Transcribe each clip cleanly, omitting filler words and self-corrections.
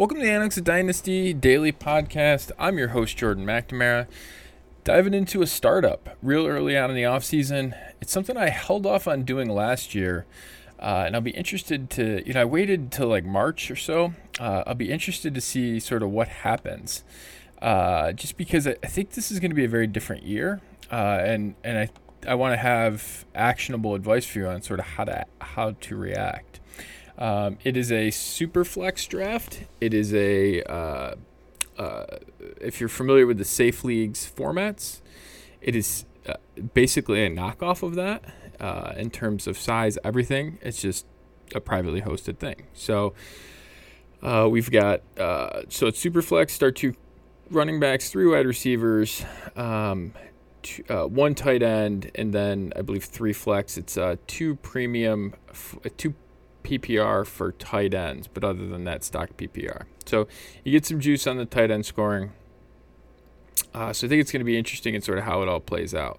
Welcome to the Annex of Dynasty Daily Podcast. I'm your host, Jordan McNamara. Diving into a startup real early on in the offseason. It's something I held off on doing last year, and I'll be interested to, I waited till like March or so. I'll be interested to see sort of what happens, just because I think this is going to be a very different year, and I want to have actionable advice for you on sort of how to react. It is a super flex draft. It is if you're familiar with the Safe Leagues formats, it is basically a knockoff of that in terms of size, everything. It's just a privately hosted thing. So we've got, so it's super flex, start two running backs, three wide receivers, one tight end, and then I believe three flex. It's two PPR for tight ends, but other than that, stock PPR. So you get some juice on the tight end scoring. So I think it's going to be interesting in sort of how it all plays out.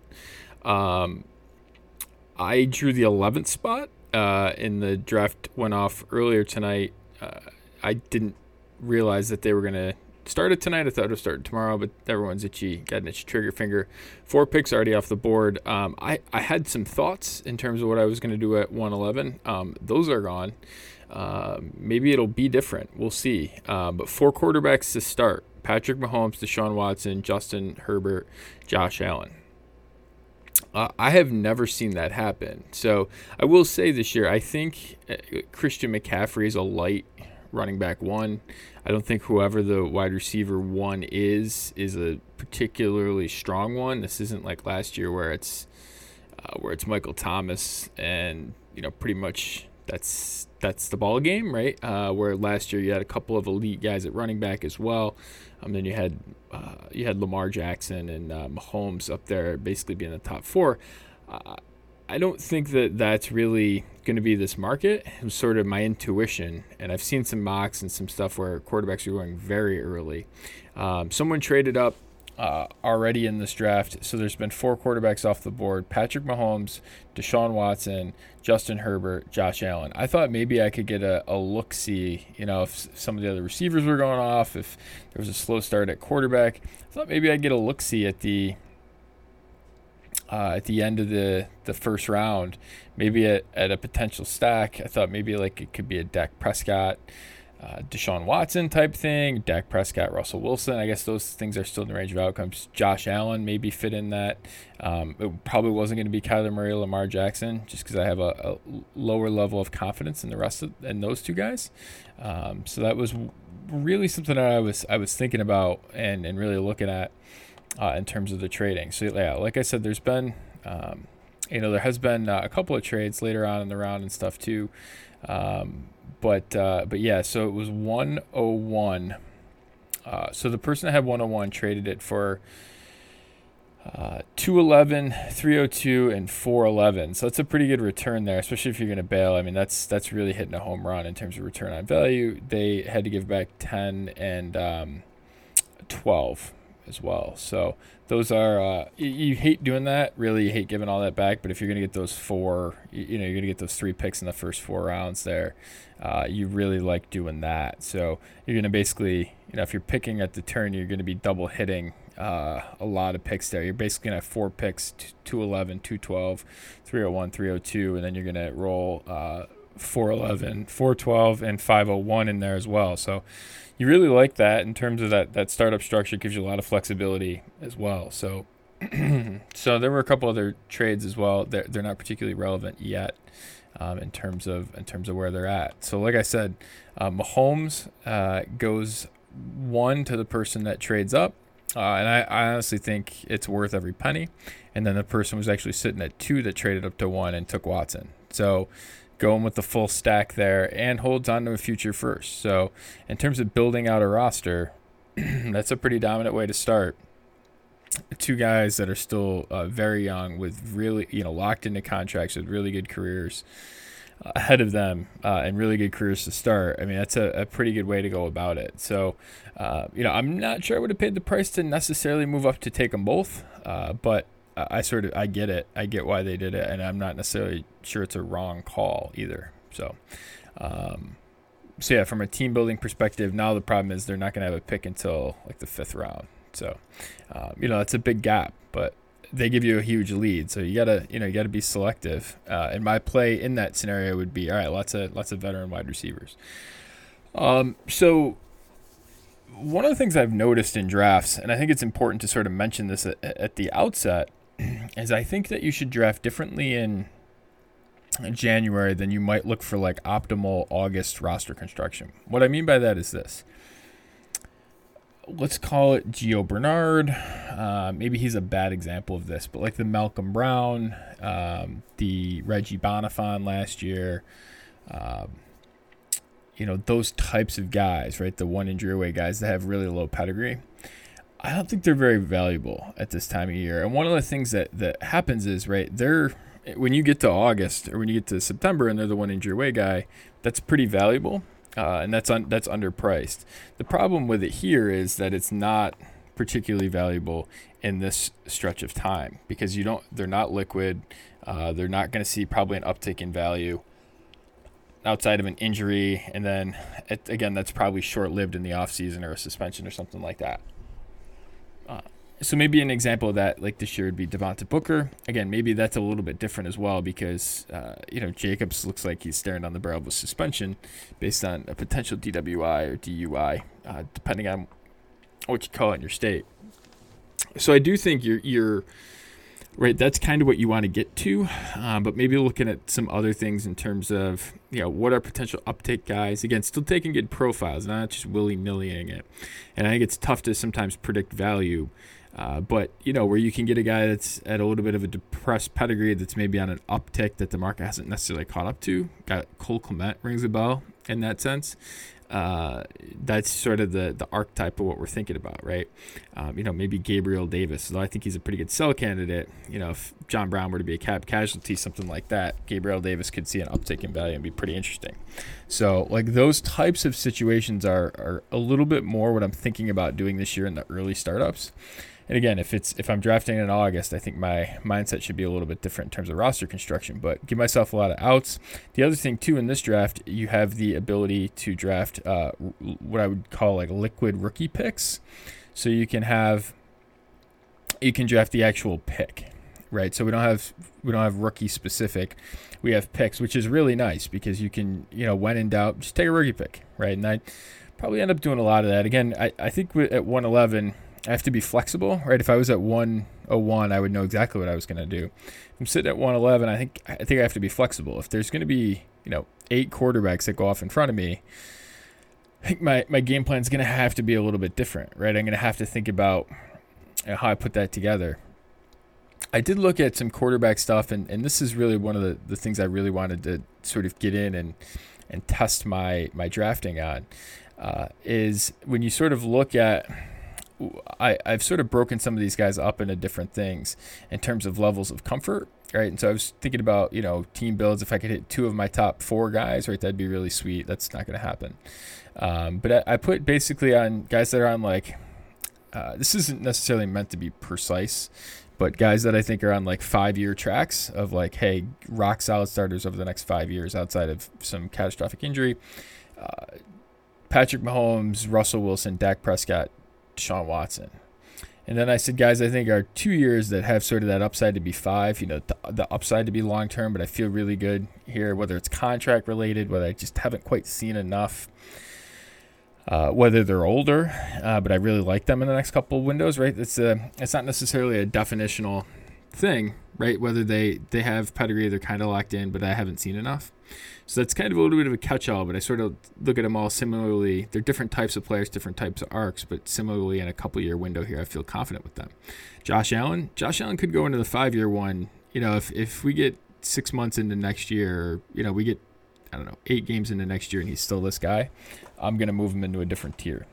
I drew the 11th spot in the draft, went off earlier tonight. I didn't realize that they were going to start it tonight. I thought it would start tomorrow, but everyone's got an itchy trigger finger. 4 picks already off the board. I had some thoughts in terms of what I was going to do at 111. Those are gone. Maybe it'll be different. We'll see. But 4 quarterbacks to start: Patrick Mahomes, Deshaun Watson, Justin Herbert, Josh Allen. I have never seen that happen. So I will say this year, I think Christian McCaffrey is a light running back one. I don't think whoever the wide receiver one is a particularly strong one. This isn't like last year where it's Michael Thomas and pretty much that's the ball game, right? Where last year you had a couple of elite guys at running back as well. Then you had Lamar Jackson and Mahomes up there basically being the top 4. I don't think that that's really going to be this market. It was sort of my intuition, and I've seen some mocks and some stuff where quarterbacks are going very early. Someone traded up already in this draft, so there's been 4 quarterbacks off the board: Patrick Mahomes, Deshaun Watson, Justin Herbert, Josh Allen. I thought maybe I could get a look-see, if some of the other receivers were going off, if there was a slow start at quarterback. I thought maybe I'd get a look-see at the end of the first round, maybe at a potential stack. I thought maybe like it could be a Dak Prescott, Deshaun Watson type thing, Dak Prescott, Russell Wilson. I guess those things are still in the range of outcomes. Josh Allen maybe fit in that. It probably wasn't going to be Kyler Murray, Lamar Jackson, just because I have a lower level of confidence in those two guys. So that was really something that I was thinking about and really looking at in terms of the trading. So yeah, like I said, there's been there has been a couple of trades later on in the round and stuff too. But yeah, so it was 101. So the person that had 101 traded it for 211, 302, and 411. So that's a pretty good return there, especially if you're going to bail. I mean, that's really hitting a home run in terms of return on value. They had to give back 10 and 12 as well. So those are you hate doing that. Really, you hate giving all that back. But if you're going to get those 4, you're going to get those 3 picks in the first 4 rounds there. You really like doing that. So you're going to basically, if you're picking at the turn, you're going to be double hitting a lot of picks there. You're basically going to have 4 picks: 211, 212, 301, 302, and then you're going to roll 411, 412, and 501 in there as well. So you really like that in terms of that startup structure. Gives you a lot of flexibility as well. So so there were a couple other trades as well. They're not particularly relevant yet in terms of where they're at. So like I said, Mahomes goes 1 to the person that trades up. And I honestly think it's worth every penny. And then the person was actually sitting at 2 that traded up to 1 and took Watson. So going with the full stack there and holds on to a future first. So in terms of building out a roster, that's a pretty dominant way to start. 2 guys that are still very young with really, locked into contracts with really good careers ahead of them and really good careers to start. I mean, that's a pretty good way to go about it. So, I'm not sure I would have paid the price to necessarily move up to take them both, but I get it. I get why they did it, and I'm not necessarily sure it's a wrong call either. So, So yeah, from a team building perspective, now the problem is they're not going to have a pick until like the 5th round. So, that's a big gap, but they give you a huge lead. So you gotta be selective. And my play in that scenario would be, all right, lots of veteran wide receivers. So one of the things I've noticed in drafts, and I think it's important to sort of mention this at the outset, is I think that you should draft differently in January than you might look for like optimal August roster construction. What I mean by that is this. Let's call it Gio Bernard. Maybe he's a bad example of this, but like the Malcolm Brown, the Reggie Bonifant last year, those types of guys, right? The one injury away guys that have really low pedigree. I don't think they're very valuable at this time of year. And one of the things that happens is, right, when you get to August or when you get to September and they're the one injury away guy, that's pretty valuable. And that's underpriced. The problem with it here is that it's not particularly valuable in this stretch of time because they're not liquid. They're not going to see probably an uptick in value outside of an injury. And then, again, that's probably short-lived in the offseason or a suspension or something like that. So maybe an example of that, like this year, would be Devontae Booker. Again, maybe that's a little bit different as well because, Jacobs looks like he's staring down the barrel of a suspension based on a potential DWI or DUI, depending on what you call it in your state. So I do think you're right. That's kind of what you want to get to, but maybe looking at some other things in terms of, what are potential uptake guys. Again, still taking good profiles, not just willy-nillying it. And I think it's tough to sometimes predict value. But, where you can get a guy that's at a little bit of a depressed pedigree that's maybe on an uptick that the market hasn't necessarily caught up to. Got Cole Kmet rings a bell in that sense. That's sort of the archetype of what we're thinking about, right? Maybe Gabriel Davis, though I think he's a pretty good sell candidate. If John Brown were to be a cap casualty, something like that, Gabriel Davis could see an uptick in value and be pretty interesting. So, like, those types of situations are a little bit more what I'm thinking about doing this year in the early startups. And again, if I'm drafting in August, I think my mindset should be a little bit different in terms of roster construction, but give myself a lot of outs. The other thing, too, in this draft, you have the ability to draft what I would call like liquid rookie picks. So you can draft the actual pick, right? So we don't have rookie specific. We have picks, which is really nice because you can, when in doubt, just take a rookie pick, right? And I probably end up doing a lot of that. Again, I think at 111, I have to be flexible, right? If I was at 101, I would know exactly what I was going to do. If I'm sitting at 111, I think I have to be flexible. If there's going to be, 8 quarterbacks that go off in front of me, I think my game plan is going to have to be a little bit different, right? I'm going to have to think about how I put that together. I did look at some quarterback stuff, and this is really one of the things I really wanted to sort of get in and test my drafting on, is when you sort of look at I've sort of broken some of these guys up into different things in terms of levels of comfort, right? And so I was thinking about, team builds. If I could hit 2 of my top 4 guys, right, that'd be really sweet. That's not going to happen. But I put basically on guys that are on like, this isn't necessarily meant to be precise, but guys that I think are on like 5-year tracks of like, hey, rock solid starters over the next 5 years outside of some catastrophic injury. Patrick Mahomes, Russell Wilson, Dak Prescott, Deshaun Watson. And then I said guys I think are 2 years that have sort of that upside to be 5, the upside to be long-term, but I feel really good here, whether it's contract related, whether I just haven't quite seen enough, whether they're older, but I really like them in the next couple of windows, right? It's not necessarily a definitional thing, right? Whether they have pedigree, they're kind of locked in, but I haven't seen enough. So that's kind of a little bit of a catch-all, but I sort of look at them all similarly. They're different types of players, different types of arcs, but similarly in a couple-year window here, I feel confident with them. Josh Allen could go into the 5-year one. If we get 6 months into next year, we get, 8 games into next year and he's still this guy, I'm going to move him into a different tier.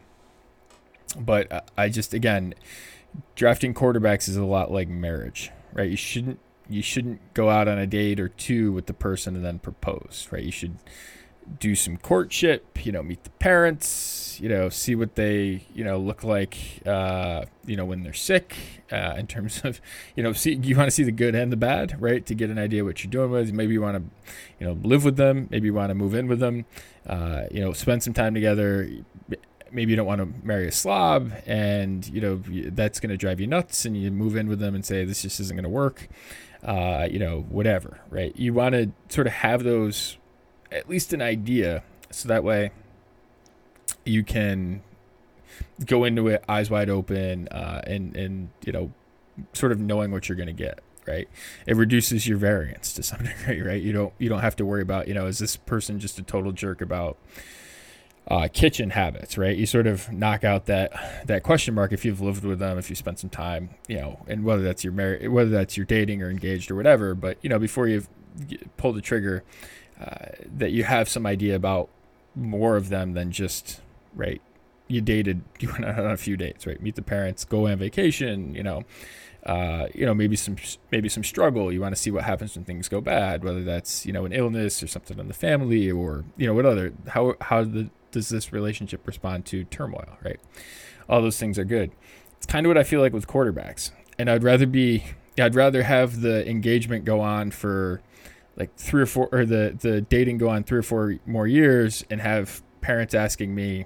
But I just, again, drafting quarterbacks is a lot like marriage, right? You shouldn't go out on a date or 2 with the person and then propose, right? You should do some courtship, meet the parents, see what they, look like, when they're sick, in terms of, see, you want to see the good and the bad, right? To get an idea what you're doing with. Maybe you want to, live with them. Maybe you want to move in with them, spend some time together. Maybe you don't want to marry a slob and, that's going to drive you nuts, and you move in with them and say, this just isn't going to work, whatever, right? You want to sort of have those, at least an idea, so that way you can go into it eyes wide open, and sort of knowing what you're going to get, right? It reduces your variance to some degree, right? You don't have to worry about, is this person just a total jerk about kitchen habits, right? You sort of knock out that question mark if you've lived with them, if you spent some time, and whether that's whether that's you're dating or engaged or whatever. But before you pull the trigger, that you have some idea about more of them than just, right, you went on a few dates, right? Meet the parents, go on vacation, maybe some struggle. You want to see what happens when things go bad, whether that's, an illness or something in the family, or, how does this relationship respond to turmoil, right? All those things are good. It's kind of what I feel like with quarterbacks. And I'd rather have the engagement go on for like 3 or 4, or the dating go on 3 or 4 more years, and have parents asking me,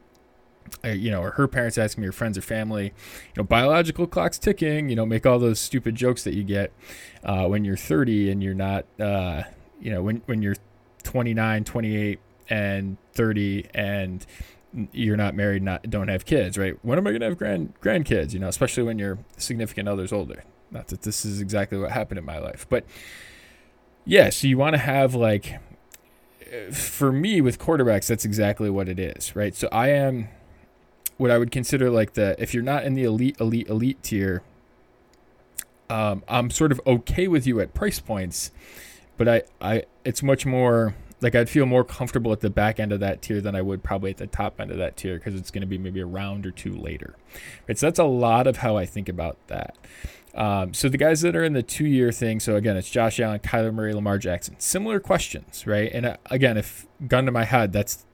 or her parents asking me, or friends or family, biological clock's ticking, make all those stupid jokes that you get when you're 30 and you're not, when you're 29, 28 and 30 and you're not married, don't have kids, right? When am I going to have grandkids, especially when your significant other's older? Not that this is exactly what happened in my life, but yeah, so you want to have, like, for me with quarterbacks, that's exactly what it is, right? So I am what I would consider like if you're not in the elite tier, I'm sort of okay with you at price points, but it's much more like I'd feel more comfortable at the back end of that tier than I would probably at the top end of that tier, because it's going to be maybe a round or two later, right? So that's a lot of how I think about that. So the guys that are in the 2-year thing, so again, it's Josh Allen, Kyler Murray, Lamar Jackson. Similar questions, right? And again, if gun to my head,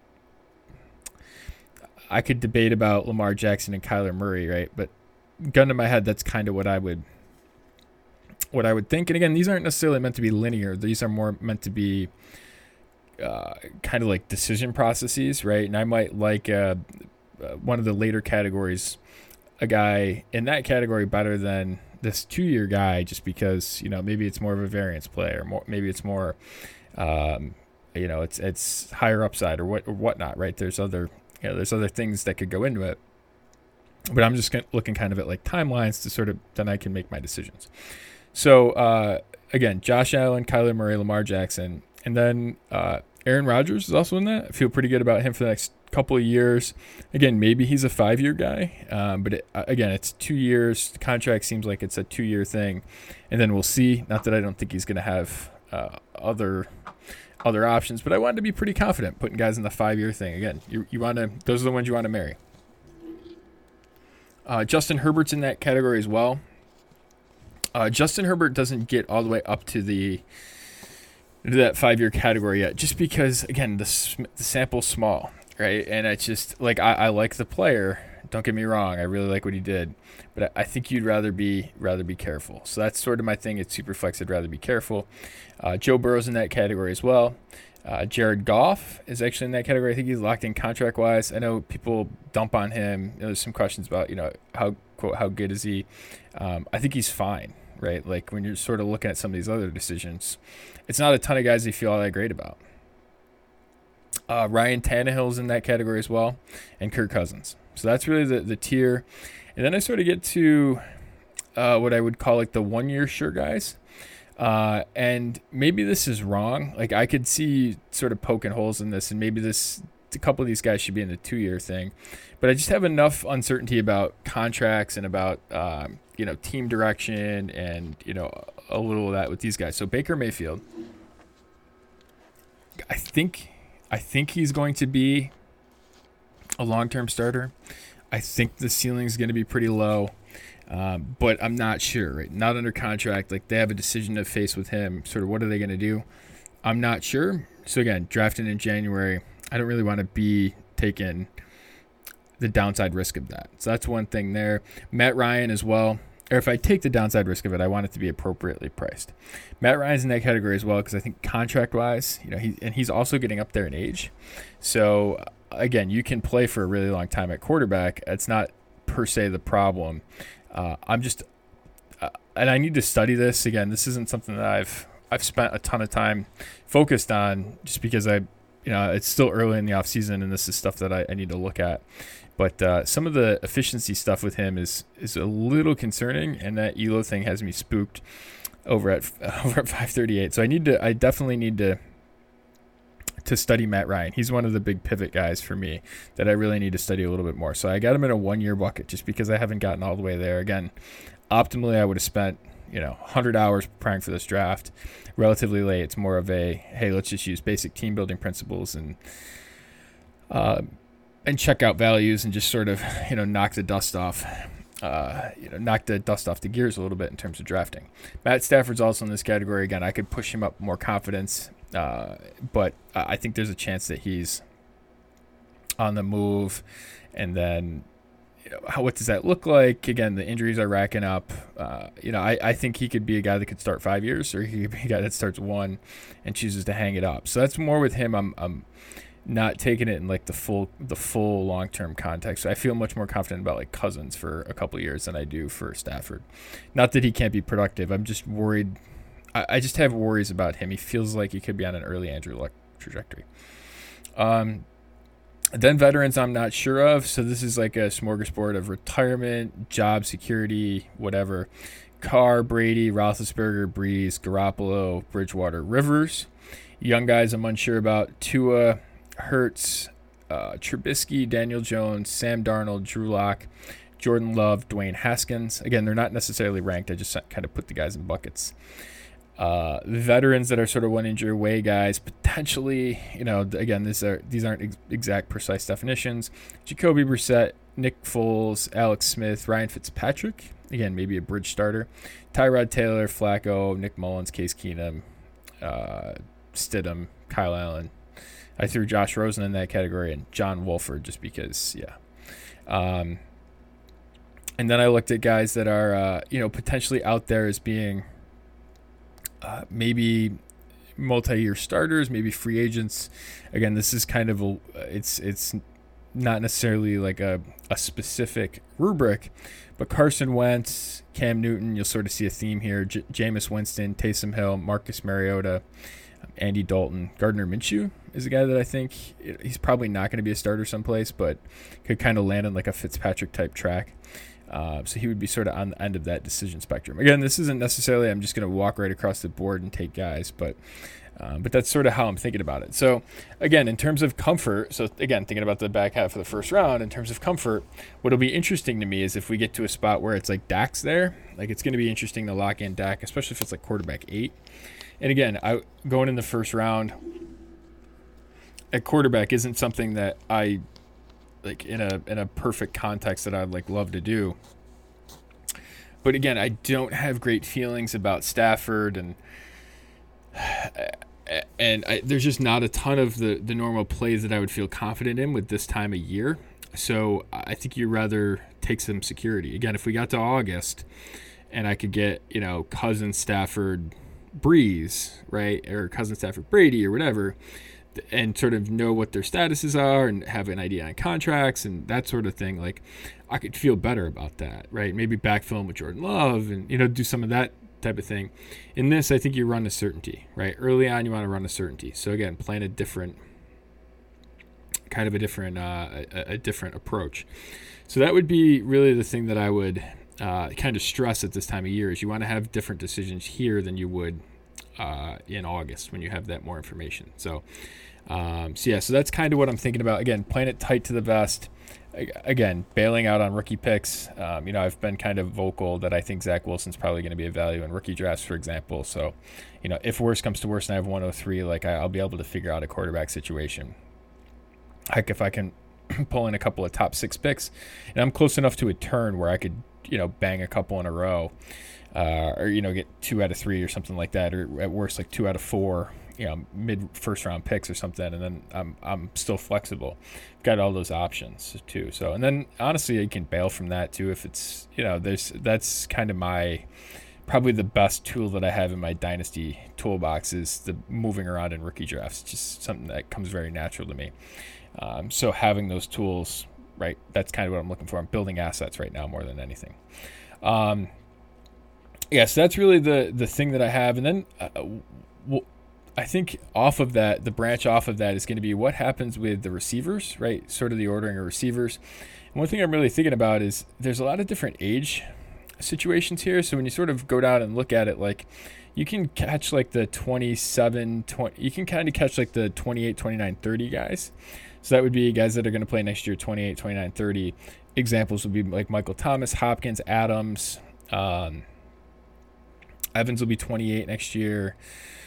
I could debate about Lamar Jackson and Kyler Murray, right? But gun to my head, that's kind of what I would think. And again, these aren't necessarily meant to be linear. These are more meant to be kind of like decision processes, right? And I might like one of the later categories, a guy in that category better than this 2-year guy, just because, maybe it's more of a variance play, or maybe it's more, it's higher upside or whatnot, right? There's other things that could go into it, but I'm just looking kind of at like timelines to sort of, then I can make my decisions. So again, Josh Allen, Kyler Murray, Lamar Jackson, and then Aaron Rodgers is also in that. I feel pretty good about him for the next couple of years. Again, maybe he's a 5-year guy, but again, it's 2 years. The contract seems like it's a 2-year thing, and then we'll see. Not that I don't think he's going to have other options, but I wanted to be pretty confident putting guys in the 5-year thing. Again, you want to; those are the ones you want to marry. Justin Herbert's in that category as well. Justin Herbert doesn't get all the way up to that 5-year category yet, just because, again, the sample's small, right? And it's just like I like the player. Don't get me wrong, I really like what he did, but I think you'd rather be careful. So that's sort of my thing. It's Superflex. I'd rather be careful. Joe Burrow's in that category as well. Jared Goff is actually in that category. I think he's locked in contract wise. I know people dump on him. There's some questions about how good is he. I think he's fine, right? Like when you're sort of looking at some of these other decisions, it's not a ton of guys you feel all that great about. Ryan Tannehill's in that category as well, and Kirk Cousins. So that's really the tier. And then I sort of get to what I would call like the 1-year sure guys. And maybe this is wrong. Like I could see sort of poking holes in this, and maybe a couple of these guys should be in the 2-year thing. But I just have enough uncertainty about contracts and about team direction and a little of that with these guys. So Baker Mayfield, I think he's going to be a long-term starter. I think the ceiling is going to be pretty low, but I'm not sure. Right? Not under contract. Like they have a decision to face with him. Sort of what are they going to do? I'm not sure. So again, drafting in January, I don't really want to be taking the downside risk of that. So that's one thing there. Matt Ryan as well. Or if I take the downside risk of it, I want it to be appropriately priced. Matt Ryan's in that category as well because I think contract-wise, he's also getting up there in age. So again, you can play for a really long time at quarterback. It's not per se the problem. And I need to study this. Again, this isn't something that I've spent a ton of time focused on just because it's still early in the off season and this is stuff that I need to look at. But some of the efficiency stuff with him is a little concerning, and that ELO thing has me spooked over at 538. So I definitely need to study Matt Ryan. He's one of the big pivot guys for me that I really need to study a little bit more. So I got him in a 1-year bucket just because I haven't gotten all the way there. Again, optimally I would have spent 100 hours preparing for this draft relatively late. It's more of a, hey, let's just use basic team building principles and check out values and just sort of, knock the dust off the gears a little bit in terms of drafting. Matt Stafford's also in this category. Again, I could push him up more confidence, but I think there's a chance that he's on the move. And then, what does that look like? Again, the injuries are racking up. I think he could be a guy that could start 5 years, or he could be a guy that starts 1 and chooses to hang it up. So that's more with him. I'm not taking it in like the full long-term context. So I feel much more confident about like Cousins for a couple of years than I do for Stafford. Not that he can't be productive. I'm just worried. I just have worries about him. He feels like he could be on an early Andrew Luck trajectory. Then veterans I'm not sure of. So this is like a smorgasbord of retirement, job security, whatever. Carr, Brady, Roethlisberger, Breeze, Garoppolo, Bridgewater, Rivers. Young guys I'm unsure about. Tua, Hurts, Trubisky, Daniel Jones, Sam Darnold, Drew Lock, Jordan Love, Dwayne Haskins. Again, they're not necessarily ranked. I just kind of put the guys in buckets. Veterans that are sort of 1 injury away guys, potentially, again, these aren't exact precise definitions. Jacoby Brissett, Nick Foles, Alex Smith, Ryan Fitzpatrick. Again, maybe a bridge starter. Tyrod Taylor, Flacco, Nick Mullins, Case Keenum, Stidham, Kyle Allen. I threw Josh Rosen in that category and John Wolford just because, and then I looked at guys that are, potentially out there as being maybe multi-year starters, maybe free agents. Again, this is kind of it's not necessarily like a specific rubric, but Carson Wentz, Cam Newton, you'll sort of see a theme here. Jameis Winston, Taysom Hill, Marcus Mariota, Andy Dalton. Gardner Minshew is a guy that I think he's probably not going to be a starter someplace, but could kind of land on like a Fitzpatrick type track. So he would be sort of on the end of that decision spectrum. Again, this isn't necessarily I'm just going to walk right across the board and take guys, but that's sort of how I'm thinking about it. So again, in terms of comfort, so again, thinking about the back half of the first round, in terms of comfort, what'll be interesting to me is if we get to a spot where it's like Dak's there, like it's going to be interesting to lock in Dak, especially if it's like quarterback 8. And again, going in the first round at quarterback isn't something that I like in a perfect context that I'd like love to do. But again, I don't have great feelings about Stafford, and there's just not a ton of the normal plays that I would feel confident in with this time of year. So I think you'd rather take some security. Again, if we got to August and I could get, Cousins, Stafford, Breeze, right? Or Cousins, Stafford, Brady or whatever, and sort of know what their statuses are and have an idea on contracts and that sort of thing, like I could feel better about that, right? Maybe backfill them with Jordan Love and, do some of that type of thing. In this, I think you run a certainty, right? Early on, you want to run a certainty. So again, plan a different approach. So that would be really the thing that I would kind of stress at this time of year is you want to have different decisions here than you would in August when you have that more information. So that's kind of what I'm thinking about. Again, playing it tight to the vest. Again, bailing out on rookie picks. I've been kind of vocal that I think Zach Wilson's probably going to be a value in rookie drafts, for example. So, if worse comes to worse and I have 103, like I'll be able to figure out a quarterback situation. Heck, if I can pull in a couple of top 6 picks, and I'm close enough to a turn where I could, bang a couple in a row, or get 2 out of 3 or something like that, or at worst like 2 out of 4 mid first round picks or something, and then I'm still flexible. Got all those options too. So, and then honestly, you can bail from that too if it's that's kind of my probably the best tool that I have in my dynasty toolbox is the moving around in rookie drafts. It's just something that comes very natural to me. So having those tools, right, that's kind of what I'm looking for. I'm building assets right now more than anything. So that's really the thing that I have. And then I think off of that, the branch off of that is going to be what happens with the receivers, right? Sort of the ordering of receivers. And one thing I'm really thinking about is there's a lot of different age situations here. So when you sort of go down and look at it, like you can catch like the 27, 20, you can kind of catch like the 28, 29, 30 guys. So that would be guys that are going to play next year, 28, 29, 30. Examples would be like Michael Thomas, Hopkins, Adams. Evans will be 28 next year.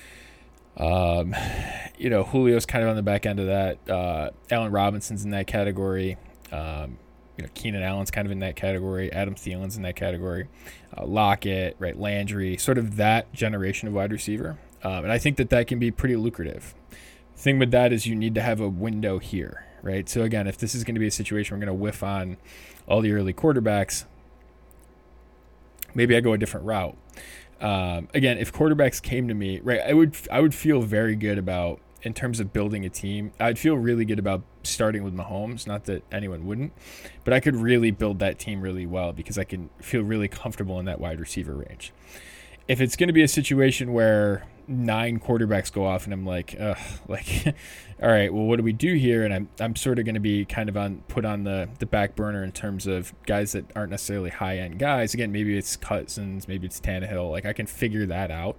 Julio's kind of on the back end of that. Allen Robinson's in that category. Keenan Allen's kind of in that category. Adam Thielen's in that category. Lockett, right? Landry, sort of that generation of wide receiver. And I think that can be pretty lucrative. The thing with that is you need to have a window here, right? So again, if this is going to be a situation we're going to whiff on all the early quarterbacks, maybe I go a different route. Again, if quarterbacks came to me, right, I would feel very good about, in terms of building a team, I'd feel really good about starting with Mahomes. Not that anyone wouldn't, but I could really build that team really well because I can feel really comfortable in that wide receiver range. If it's going to be a situation where 9 quarterbacks go off and I'm like, all right, well, what do we do here? And I'm sort of going to be kind of put on the back burner in terms of guys that aren't necessarily high end guys. Again, maybe it's Cousins, maybe it's Tannehill. Like I can figure that out.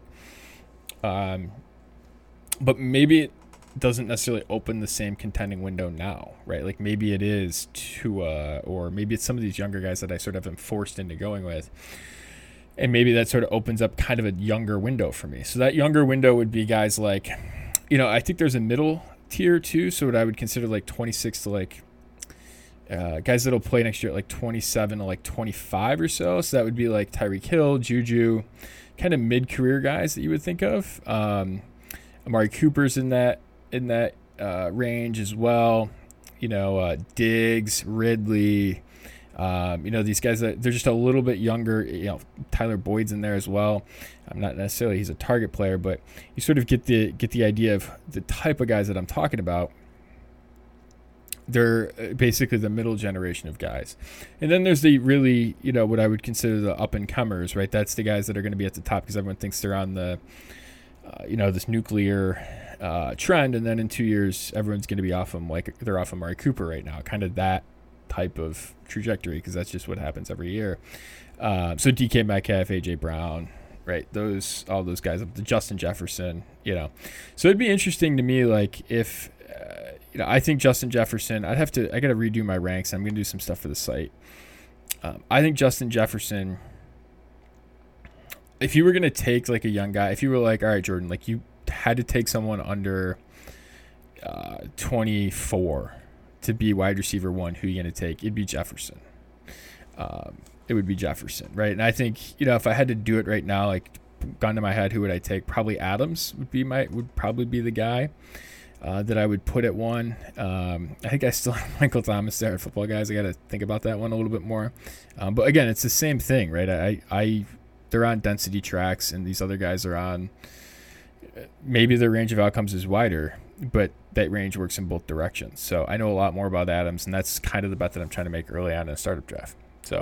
But maybe it doesn't necessarily open the same contending window now, right? Like maybe it is Tua, or maybe it's some of these younger guys that I sort of am forced into going with. And maybe that sort of opens up kind of a younger window for me. So that younger window would be guys like, I think there's a middle tier too. So what I would consider like 26 to like guys that'll play next year at like 27 to like 25 or so. So that would be like Tyreek Hill, Juju, kind of mid-career guys that you would think of. Amari Cooper's in that range as well. Diggs, Ridley. These guys that they're just a little bit younger. Tyler Boyd's in there as well. I'm not necessarily he's a target player, but you sort of get the idea of the type of guys that I'm talking about. They're basically the middle generation of guys. And then there's the really, what I would consider the up and comers, right? That's the guys that are going to be at the top because everyone thinks they're on the this nuclear trend, and then in 2 years everyone's going to be off them like they're off of Amari Cooper right now, kind of that type of trajectory, because that's just what happens every year. So DK Metcalf, AJ Brown, right? All those guys, the Justin Jefferson, So it'd be interesting to me, like if I think Justin Jefferson, I got to redo my ranks. I'm going to do some stuff for the site. I think Justin Jefferson, if you were going to take like a young guy, if you were like, all right, Jordan, like you had to take someone under 24 to be wide receiver 1, who are you going to take? It'd be Jefferson. It would be Jefferson, right? And I think, if I had to do it right now, like gun to my head, who would I take? Probably Adams would probably be the guy that I would put at 1. I think I still have Michael Thomas there at Football Guys. I got to think about that one a little bit more. But again, it's the same thing, right? They're on density tracks, and these other guys are on. Maybe their range of outcomes is wider, but that range works in both directions. So I know a lot more about Adams, and that's kind of the bet that I'm trying to make early on in a startup draft. So,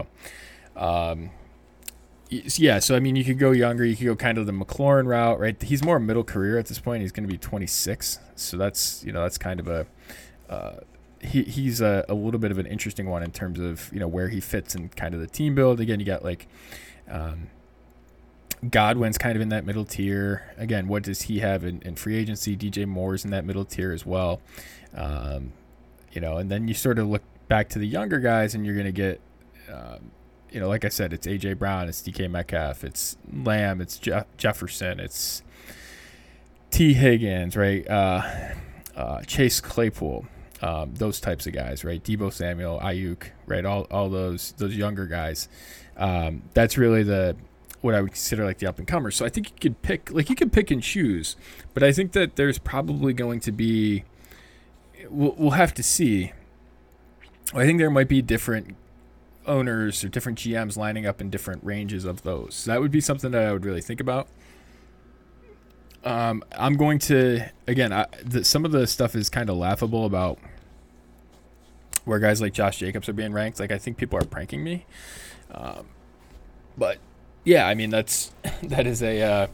So I mean, you could go younger. You could go kind of the McLaurin route, right? He's more middle career at this point. He's going to be 26, so that's that's kind of he's a little bit of an interesting one in terms of where he fits in kind of the team build. Again, you got like. Godwin's kind of in that middle tier. Again, what does he have in free agency? DJ Moore's in that middle tier as well. And then you sort of look back to the younger guys, and you're going to get, like I said, it's AJ Brown, it's DK Metcalf, it's Lamb, it's Jefferson, it's T. Higgins, right? Chase Claypool, those types of guys, right? Deebo Samuel, Ayuk, right? All those younger guys. That's really what I would consider like the up and comers. So I think you could pick and choose, but I think that there's probably going to be, we'll have to see. I think there might be different owners or different GMs lining up in different ranges of those. So that would be something that I would really think about. I'm going to, again, some of the stuff is kind of laughable about where guys like Josh Jacobs are being ranked. Like, I think people are pranking me. But yeah, I mean, that is a,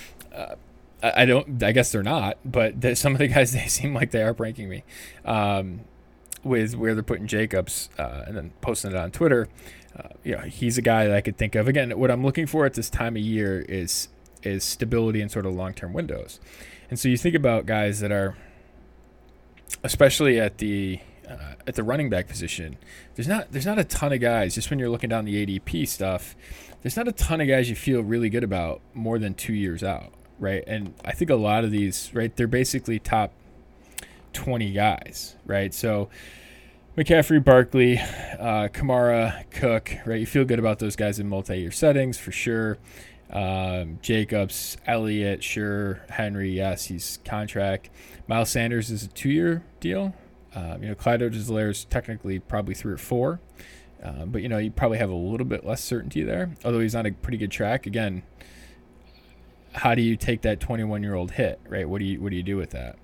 I guess they're not, but some of the guys, they seem like they are pranking me, with where they're putting Jacobs, and then posting it on Twitter. He's a guy that I could think of. Again, what I'm looking for at this time of year is stability and sort of long-term windows. And so you think about guys that are, especially at the running back position, there's not a ton of guys, just when you're looking down the ADP stuff, there's not a ton of guys you feel really good about more than 2 years out, right? And I think a lot of these, right, they're basically top 20 guys, right? So McCaffrey, Barkley, Kamara, Cook, right? You feel good about those guys in multi-year settings for sure. Jacobs, Elliott, sure. Henry, yes, he's contract. Miles Sanders is a 2-year deal. Clyde Edwards-Helaire is technically probably 3 or 4. But you probably have a little bit less certainty there, although he's on a pretty good track. Again, how do you take that 21-year-old hit, right? What do you do with that?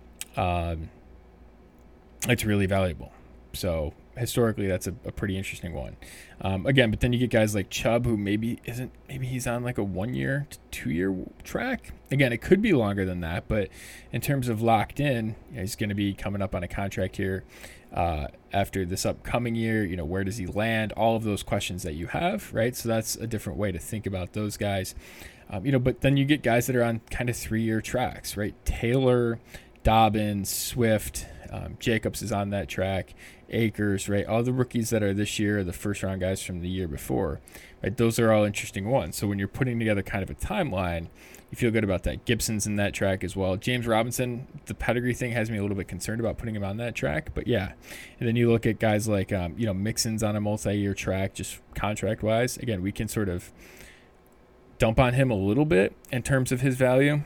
It's really valuable. So historically, that's a pretty interesting one. Again, but then you get guys like Chubb, who maybe he's on like a 1-year to 2-year track. Again, it could be longer than that, but in terms of locked in, he's going to be coming up on a contract here after this upcoming year. Where does he land? All of those questions that you have, right? So that's a different way to think about those guys. But then you get guys that are on kind of 3-year tracks, right? Taylor, Dobbins, Swift, Jacobs is on that track, Akers, right? All the rookies that are this year are the first-round guys from the year before, right? Those are all interesting ones. So when you're putting together kind of a timeline, you feel good about that. Gibson's in that track as well. James Robinson, the pedigree thing has me a little bit concerned about putting him on that track, but yeah. And then you look at guys like, Mixon's on a multi-year track, just contract-wise. Again, we can sort of dump on him a little bit in terms of his value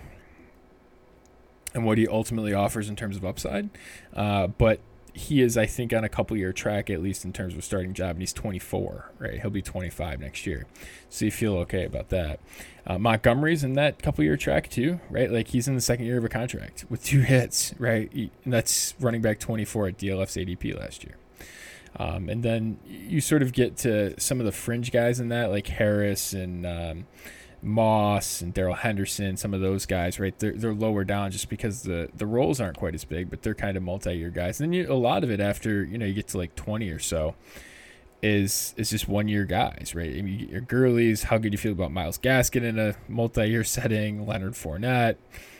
and what he ultimately offers in terms of upside. But he is, I think, on a couple-year track, at least in terms of starting job, and he's 24, right? He'll be 25 next year. So you feel okay about that. Montgomery's in that couple-year track too, right? Like, he's in the second year of a contract with 2 hits, right? And that's running back 24 at DLF's ADP last year. And then you sort of get to some of the fringe guys in that, like Harris and Moss and Darrell Henderson, some of those guys, right? They're lower down just because the roles aren't quite as big, but they're kind of multi-year guys. And then a lot of it after, you get to like 20 or so is just 1-year guys, right? I mean, you get your Gurley's. How good do you feel about Myles Gaskin in a multi-year setting? Leonard Fournette,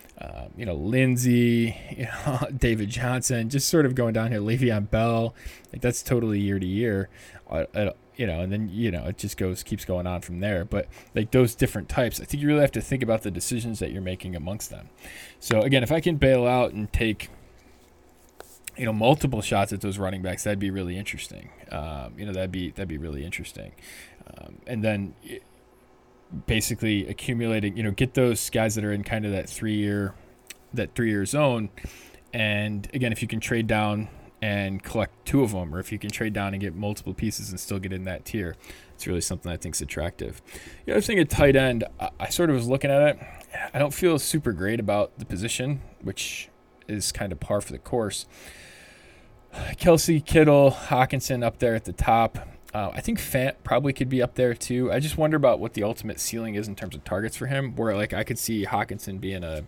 Lindsey, David Johnson, just sort of going down here. Le'Veon Bell, like that's totally year to year. And then, it just keeps going on from there. But like those different types, I think you really have to think about the decisions that you're making amongst them. So again, if I can bail out and take, multiple shots at those running backs, that'd be really interesting. That'd be really interesting. And then basically accumulating, get those guys that are in kind of that 3-year zone. And again, if you can trade down and collect 2 of them, or if you can trade down and get multiple pieces and still get in that tier, it's really something I think is attractive. The other thing at tight end, I sort of was looking at it. I don't feel super great about the position, which is kind of par for the course. Kelsey, Kittle, Hawkinson up there at the top. I think Fant probably could be up there too. I just wonder about what the ultimate ceiling is in terms of targets for him, where like I could see Hawkinson being a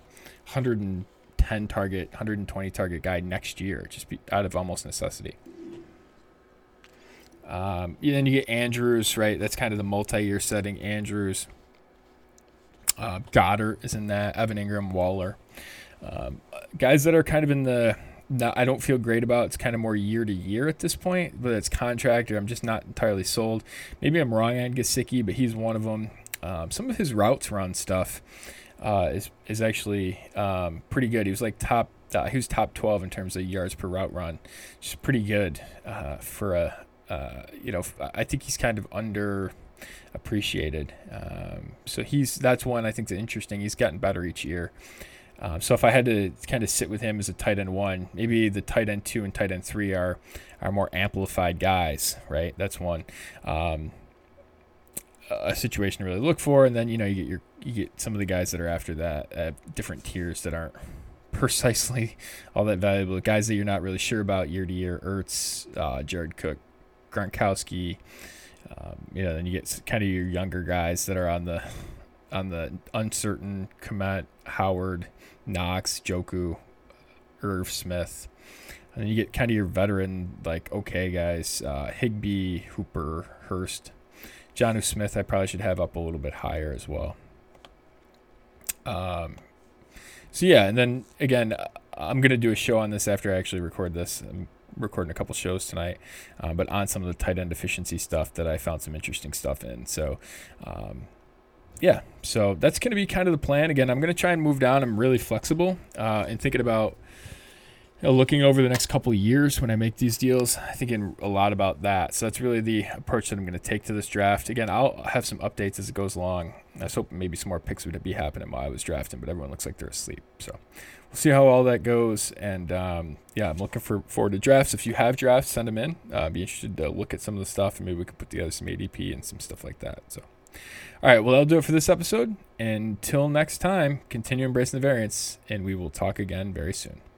110 target, 120 target guy next year, just out of almost necessity. Then you get Andrews, right? That's kind of the multi-year setting. Andrews, Goddard is in that. Evan Ingram, Waller, guys that are kind of in the. I don't feel great about. It's kind of more year to year at this point, but it's contract, or I'm just not entirely sold. Maybe I'm wrong on Gesicki, but he's one of them. Some of his routes run stuff is actually pretty good. He was like top 12 in terms of yards per route run, which is pretty good for I think he's kind of underappreciated. So that's one I think is interesting. He's gotten better each year. So if I had to kind of sit with him as a tight end 1, maybe the tight end 2 and tight end 3 are more amplified guys, right? That's one. A situation to really look for, and then you get some of the guys that are after that at different tiers that aren't precisely all that valuable. Guys that you're not really sure about year to year: Ertz, Jared Cook, Gronkowski. Then you get kind of your younger guys that are on the uncertain: Komet, Howard, Knox, Joku, Irv Smith. And then you get kind of your veteran, like, okay guys: Higbee, Hooper, Hurst. Jonnu Smith I probably should have up a little bit higher as well. And then again, I'm going to do a show on this after I actually record this. I'm recording a couple shows tonight, but on some of the tight end efficiency stuff that I found some interesting stuff in. So, so that's going to be kind of the plan. Again, I'm going to try and move down. I'm really flexible and thinking about looking over the next couple of years when I make these deals, thinking a lot about that. So that's really the approach that I'm going to take to this draft. Again, I'll have some updates as it goes along. I was hoping maybe some more picks would be happening while I was drafting, but everyone looks like they're asleep. So we'll see how all that goes. And I'm looking forward to drafts. If you have drafts, send them in. Be interested to look at some of the stuff, and maybe we could put together some ADP and some stuff like that. So, all right, well, that'll do it for this episode. Until next time, continue embracing the variance, and we will talk again very soon.